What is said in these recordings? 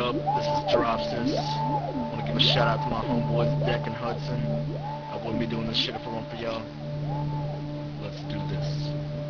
up? This is Dropsis. I want to give a shout out to my homeboys Deck and Hudson. I wouldn't be doing this shit if it weren't for y'all. Let's do this.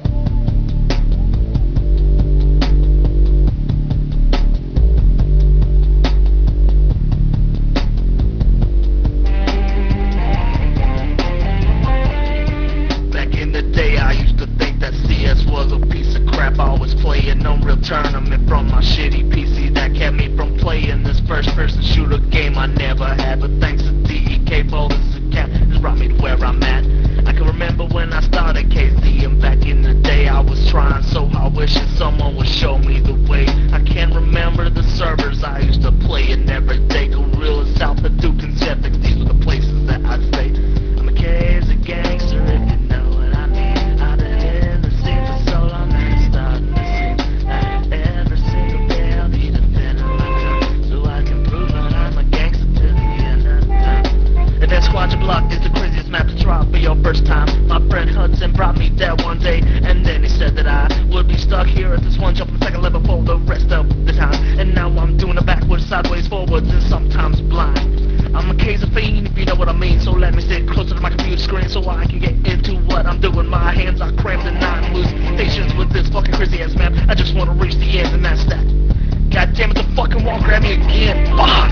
Back in the day, I used to think that CS was a piece of crap. I was playing Unreal Tournament from my shitty PC that kept me from playing this first-person shooter game I never had. But thanks to DEK, this account has brought me to where I'm at. I can remember when I started KZ, and back in the day I was trying so hard, wishing someone would show me the way. I can't remember the servers I used to play in every day. Gorilla, South, Duke, and Jetix, these were the places that I'd stay. I'm a KZ gangster if you know what I mean. I've been in the scene for so long that it's starting to seem like every single day I'll be defending my time, so I can prove that I'm a gangster till the end of time. And that Squadron Block is the craziest map to drop for your first time. My friend Hudson brought me there one day, and then he said that I would be stuck here at this one jump on the second level for the rest of the time. And now I'm doing it backwards, sideways, forwards, and sometimes blind. I'm a KZ fiend if you know what I mean, so let me sit closer to my computer screen so I can get into what I'm doing. My hands are cramped and I'm losing patience with this fucking crazy ass map. I just wanna reach the end and that's that. God damn it, the fucking wall grabbed me again. Fuck!